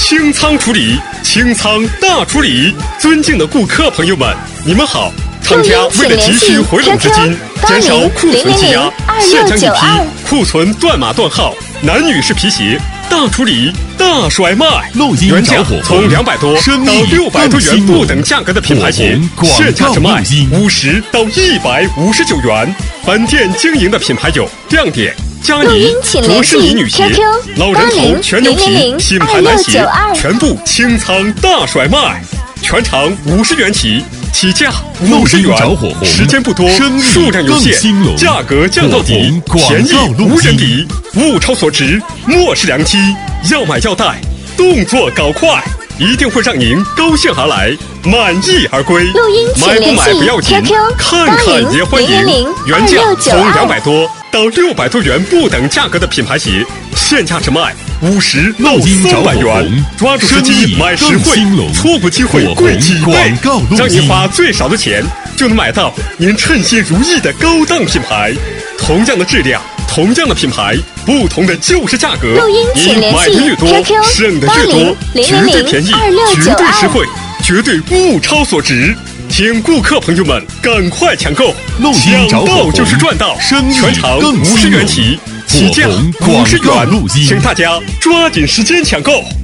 清仓处理，清仓大处理。尊敬的顾客朋友们，你们好。厂家为了急需回笼资金，减少库存积压，现将一批库存断码断号男女士皮鞋大处理大甩卖，原价从200多到600多元不等价格的品牌鞋，现价只卖50到159元。本店经营的品牌有亮点、佳妮、卓诗妮女鞋、老人头全牛皮品牌男鞋，全部清仓大甩卖，全场50元起，起价50元，时间不多，数量有限，价格降到底，便宜无人比，物超所值，莫视良机，要买要带，动作搞快，一定会让您高兴而来，满意而归。买不买不要紧，看看也欢迎。原价从200多到600多元不等价格的品牌鞋，现价只卖50到300元，抓住时机买实惠，错过机会贵几倍，让您花最少的钱就能买到您称心如意的高档品牌。同样的质量，同样的品牌，不同的就是价格。你买的越多，省的越多，绝对便宜，绝对实惠，绝对物超所值。请顾客朋友们赶快抢购，抢到就是赚到，全场50元起，起价50元，请大家抓紧时间抢购。